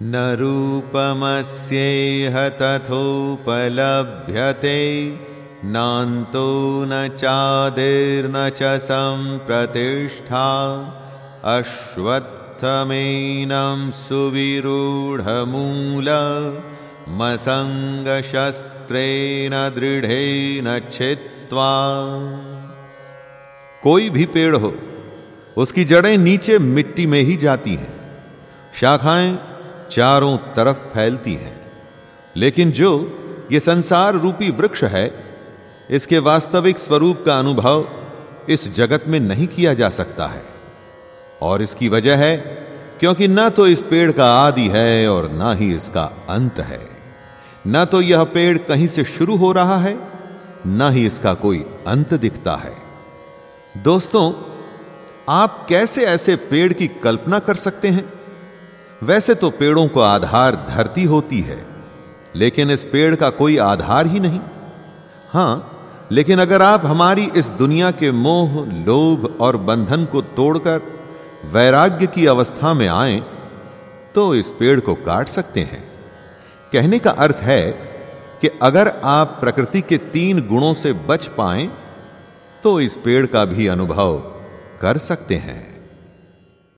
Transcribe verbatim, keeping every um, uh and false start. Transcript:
न रूपमस्येह तथोपलभ्यते नान्तो न चादिर्न च सम्प्रतिष्ठा अश्वत्थमेनं सुविरूढमूल मसंगशस्त्रेण दृढ़ेन छित्त्वा। कोई भी पेड़ हो, उसकी जड़ें नीचे मिट्टी में ही जाती हैं, शाखाएं चारों तरफ फैलती हैं, लेकिन जो ये संसार रूपी वृक्ष है, इसके वास्तविक स्वरूप का अनुभव इस जगत में नहीं किया जा सकता है। और इसकी वजह है क्योंकि ना तो इस पेड़ का आदि है और ना ही इसका अंत है। ना तो यह पेड़ कहीं से शुरू हो रहा है, ना ही इसका कोई अंत दिखता है। दोस्तों, आप कैसे ऐसे पेड़ की कल्पना कर सकते हैं? वैसे तो पेड़ों को आधार धरती होती है, लेकिन इस पेड़ का कोई आधार ही नहीं। हां, लेकिन अगर आप हमारी इस दुनिया के मोह, लोभ और बंधन को तोड़कर वैराग्य की अवस्था में आए, तो इस पेड़ को काट सकते हैं। कहने का अर्थ है कि अगर आप प्रकृति के तीन गुणों से बच पाएं, तो इस पेड़ का भी अनुभव कर सकते हैं।